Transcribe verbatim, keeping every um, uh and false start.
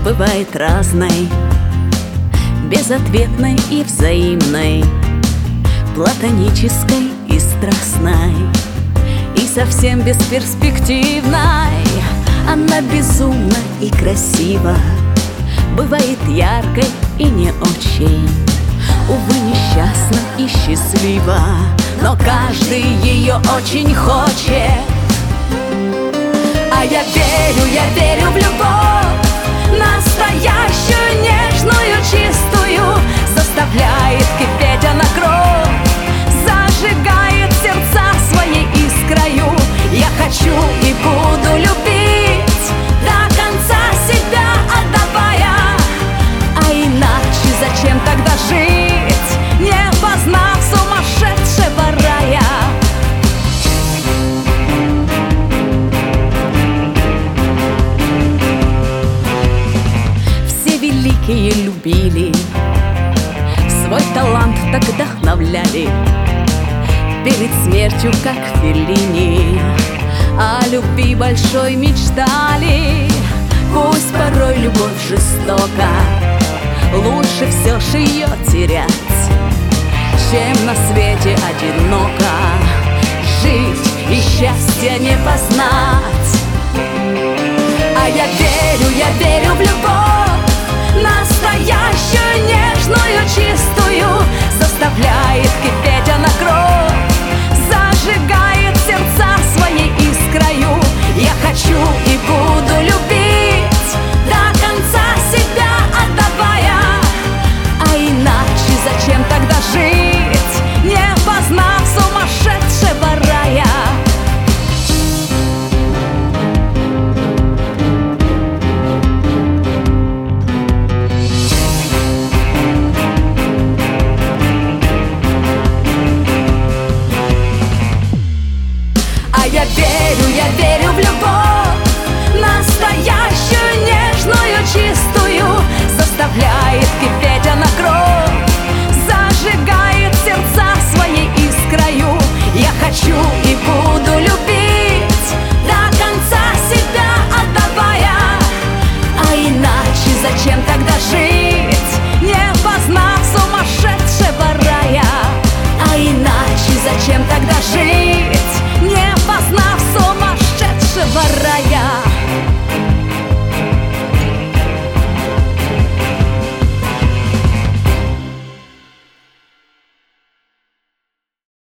бывает разной, безответной и взаимной, платонической и страстной, и совсем бесперспективной. Она безумна и красива, бывает яркой и не очень, увы, несчастна и счастлива, но каждый ее очень хочет. А я верю, я верю в любовь, настоящую, нежную, чистую, заставляет кипеть она кровь, зажигает сердца своей искрою. Я хочу и буду любить, до конца себя отдавая, а иначе зачем тогда жить, не познав сумасшедшего рая? Все великие любили, свой талант так вдохновляли, перед смертью, как Феллини, о любви большой мечтали. Пусть порой любовь жестока, лучше все ж ее терять, чем на свете одиноко жить и счастья не познать. А я верю, я верю